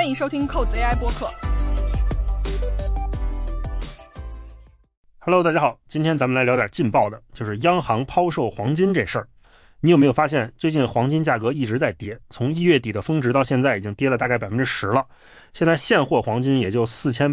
欢迎收听扣子 AI 播客。 Hello， 大家好，今天咱们来聊点劲爆的，就是央行抛售黄金这事儿。你有没有发现，最近黄金价格一直在跌，从1月底的峰值到现在已经跌了大概 10% 了。现在现货黄金也就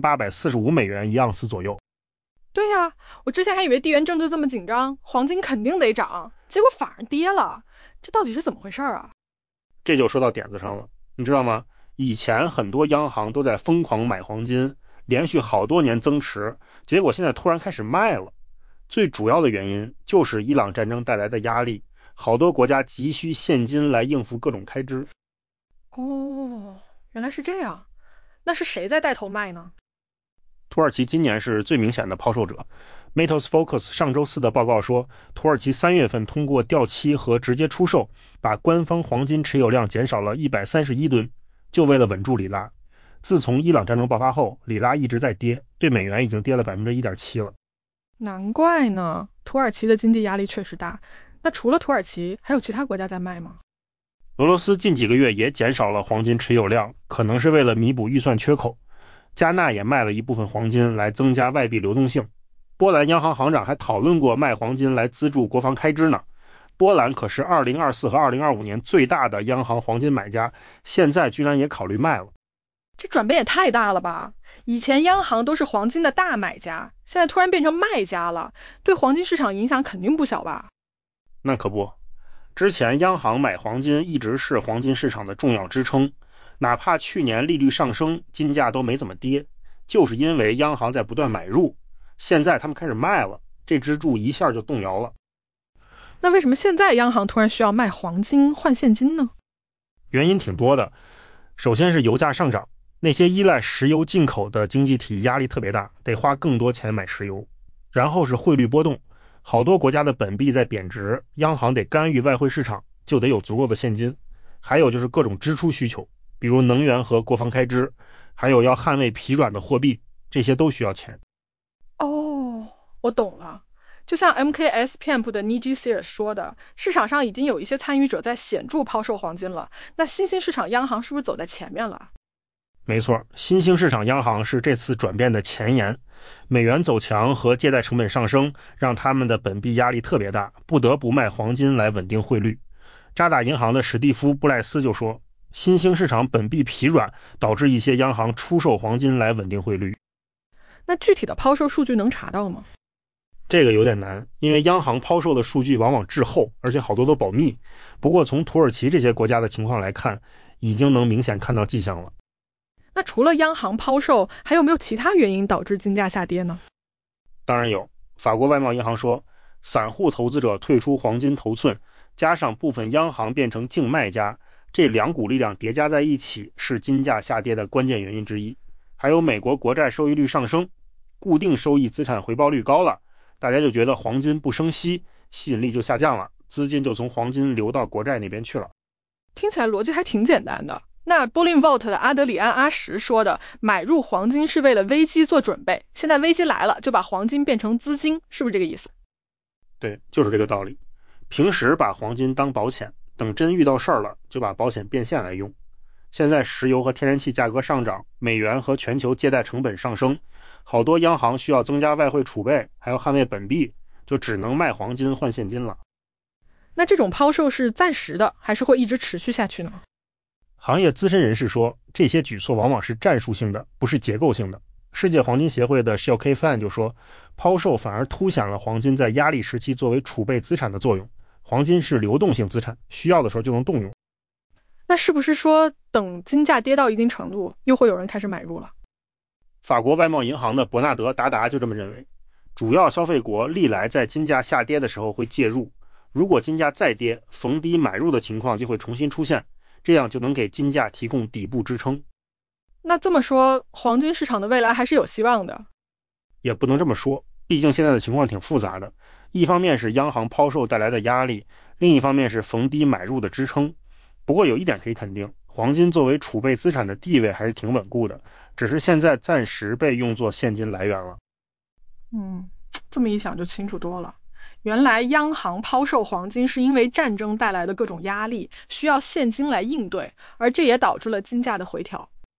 4845美元一盎司左右。 对呀，我之前还以为地缘政治这么紧张，黄金肯定得涨，结果反而跌了，这到底是怎么回事啊？ 这就说到点子上了，你知道吗？以前很多央行都在疯狂买黄金，连续好多年增持，结果现在突然开始卖了。最主要的原因就是伊朗战争带来的压力，好多国家急需现金来应付各种开支。 哦，原来是这样。那是谁在带头卖呢？ 土耳其今年是最明显的抛售者。Metals Focus 上周四的报告说，土耳其3月份通过掉期和直接出售，把官方黄金持有量减少了131吨，就为了稳住里拉。自从伊朗战争爆发后，里拉一直在跌，对美元已经跌了 1.7% 了。 难怪呢，土耳其的经济压力确实大。那除了土耳其，还有其他国家在卖吗？ 俄罗斯近几个月也减少了黄金持有量，可能是为了弥补预算缺口。加纳也卖了一部分黄金来增加外币流动性。波兰央行行长还讨论过卖黄金来资助国防开支呢。波兰可是2024和2025年最大的央行黄金买家，现在居然也考虑卖了。 这转变也太大了吧！以前央行都是黄金的大买家，现在突然变成卖家了，对黄金市场影响肯定不小吧？ 那可不，之前央行买黄金一直是黄金市场的重要支撑，哪怕去年利率上升，金价都没怎么跌，就是因为央行在不断买入。现在他们开始卖了，这支柱一下就动摇了。 那为什么现在央行突然需要卖黄金换现金呢？ 原因挺多的。首先是油价上涨，那些依赖石油进口的经济体压力特别大，得花更多钱买石油。然后是汇率波动，好多国家的本币在贬值，央行得干预外汇市场，就得有足够的现金。还有就是各种支出需求，比如能源和国防开支，还有要捍卫疲软的货币，这些都需要钱。 哦，我懂了。就像 MKS Pemp 的 Niji Sears 说的，市场上已经有一些参与者在显著抛售黄金了，那新兴市场央行是不是走在前面了？ 没错，新兴市场央行是这次转变的前沿。美元走强和借贷成本上升，让他们的本币压力特别大，不得不卖黄金来稳定汇率。渣打银行的史蒂夫·布莱斯就说，新兴市场本币疲软，导致一些央行出售黄金来稳定汇率。 那具体的抛售数据能查到吗？ 这个有点难，因为央行抛售的数据往往滞后，而且好多都保密。不过从土耳其这些国家的情况来看，已经能明显看到迹象了。 那除了央行抛售，还有没有其他原因导致金价下跌呢？ 当然有。法国外贸银行说，散户投资者退出黄金头寸，加上部分央行变成净卖家，这两股力量叠加在一起，是金价下跌的关键原因之一。还有美国国债收益率上升，固定收益资产回报率高了，大家就觉得黄金不升息，吸引力就下降了，资金就从黄金流到国债那边去了。 听起来逻辑还挺简单的。那 Bolin Vault 的阿德里安·阿什说的，买入黄金是为了危机做准备，现在危机来了，就把黄金变成资金，是不是这个意思？ 对，就是这个道理。平时把黄金当保险，等真遇到事儿了，就把保险变现来用。现在石油和天然气价格上涨，美元和全球借贷成本上升，好多央行需要增加外汇储备，还要捍卫本币，就只能卖黄金换现金了。 那这种抛售是暂时的，还是会一直持续下去呢？ 行业资深人士说，这些举措往往是战术性的，不是结构性的。世界黄金协会的 Shil K Fan 就说，抛售反而凸显了黄金在压力时期作为储备资产的作用。黄金是流动性资产，需要的时候就能动用。 那是不是说等金价跌到一定程度，又会有人开始买入了？ 法国外贸银行的伯纳德·达达就这么认为，主要消费国历来在金价下跌的时候会介入，如果金价再跌，逢低买入的情况就会重新出现，这样就能给金价提供底部支撑。 那这么说，黄金市场的未来还是有希望的？ 也不能这么说，毕竟现在的情况挺复杂的。一方面是央行抛售带来的压力，另一方面是逢低买入的支撑。不过有一点可以肯定，黄金作为储备资产的地位还是挺稳固的，只是现在暂时被用作现金来源了。 这么一想就清楚多了。原来央行抛售黄金是因为战争带来的各种压力，需要现金来应对，而这也导致了金价的回调。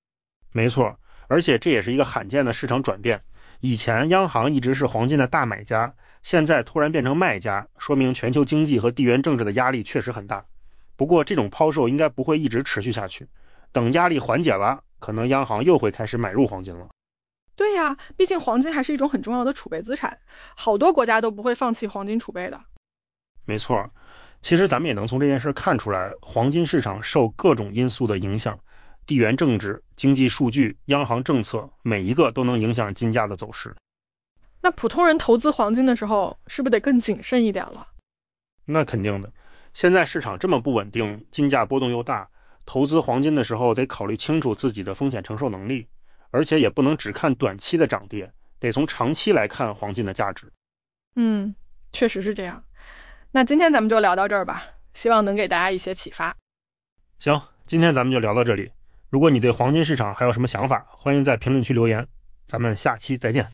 没错，而且这也是一个罕见的市场转变。以前央行一直是黄金的大买家，现在突然变成卖家，说明全球经济和地缘政治的压力确实很大。不过这种抛售应该不会一直持续下去，等压力缓解了，可能央行又会开始买入黄金了。 对呀，毕竟黄金还是一种很重要的储备资产，好多国家都不会放弃黄金储备的。 没错，其实咱们也能从这件事看出来，黄金市场受各种因素的影响，地缘政治、经济数据、央行政策，每一个都能影响金价的走势。 那普通人投资黄金的时候，是不是得更谨慎一点了？ 那肯定的，现在市场这么不稳定，金价波动又大，投资黄金的时候得考虑清楚自己的风险承受能力，而且也不能只看短期的涨跌，得从长期来看黄金的价值。 确实是这样。那今天咱们就聊到这儿吧，希望能给大家一些启发。 行，今天咱们就聊到这里。如果你对黄金市场还有什么想法，欢迎在评论区留言。咱们下期再见。